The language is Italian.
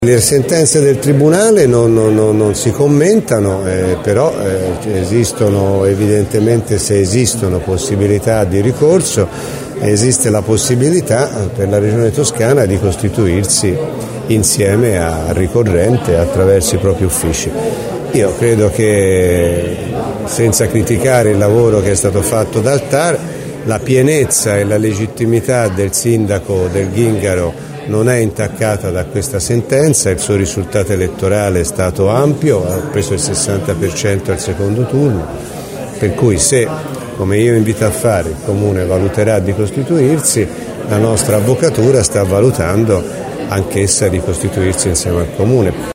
Le sentenze del Tribunale non si commentano, però esistono evidentemente, se esistono possibilità di ricorso, esiste la possibilità per la Regione Toscana di costituirsi insieme al ricorrente attraverso i propri uffici. Io credo che, senza criticare il lavoro che è stato fatto dal TAR, la pienezza e la legittimità del sindaco del Gingaro non è intaccata da questa sentenza. Il suo risultato elettorale è stato ampio, ha preso il 60% al secondo turno, per cui se, come io invito a fare, il Comune valuterà di costituirsi, la nostra avvocatura sta valutando anch'essa di costituirsi insieme al Comune.